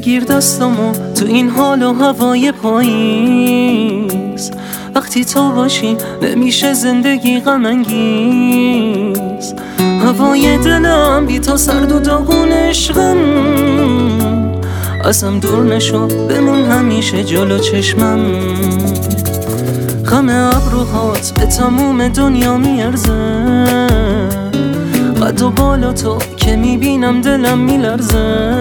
بگیر دستامو تو این حال و هوای پاییز. وقتی تو باشی نمیشه زندگی غم انگیز. هوای دلم بی تو سرد و داغون عشقم، ازم دور نشو بمون همیشه جلو چشمم. غم ابروهات به تموم دنیا میارزه، قد و بالا تو که میبینم دلم میلرزه.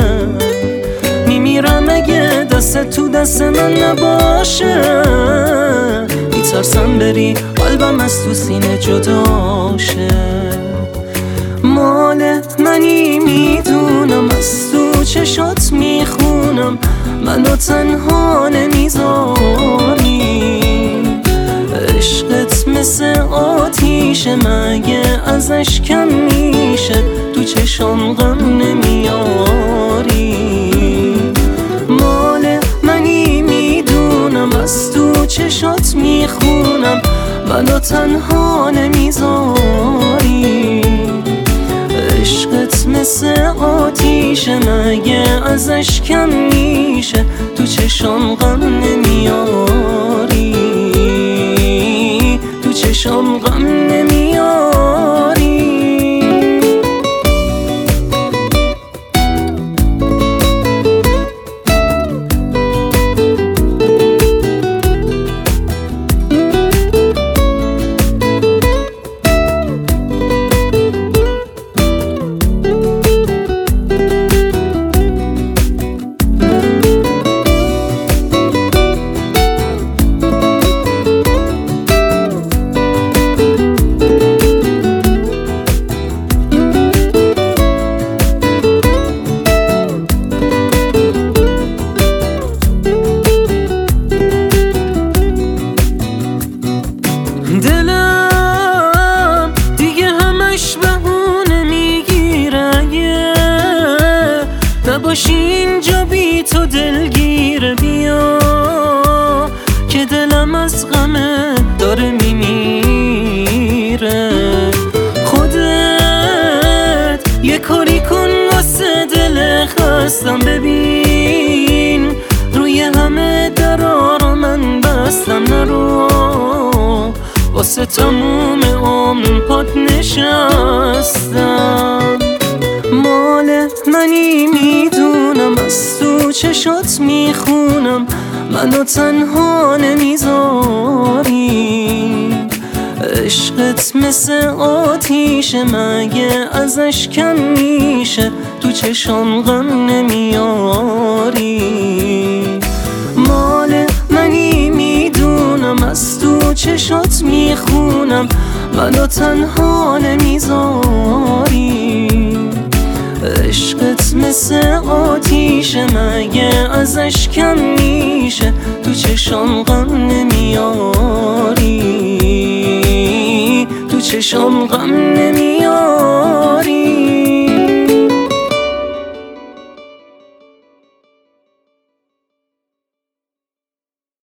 میمیرم اگه دست تو دست من نباشه، میترسم بری قلبم از تو سینه جداشه. مال منی میدونم از تو چشات میخونم، منو تنها نمیذاری. عشقت مثل آتیشه مگه ازش کم میشه، تو چشام غم نمیاری. مال منی میدونم از تو چشات میخونم، منو تنها نمیذاری. عشقت مثل آتیشه مگه ازش کم میشه، تو چشام غم نمیاری. تو چشام غم نمیاری. دلم دیگه همش بهونه میگیره، اگه نباشی اینجا بی تو دلگیره. بیا که دلم از غمت داره میمیره. خودت یه کاری کن واسه دل خستم، ببین روی همه درا رو من بستم. نرو واسه تموم عمر پات نشستم. مال منی میدونم از تو چشات میخونم، منو تنها نمیذاری. عشقت مثل آتیشه مگه ازش کم میشه، تو چشام غم نمیاری. مال منی میدونم از تو چشات میخونم، منو تنها نمیذاری. عشقت مثل آتیشه مگه ازش کم میشه، تو چشام غم نمیاری. تو چشام غم نمیاری.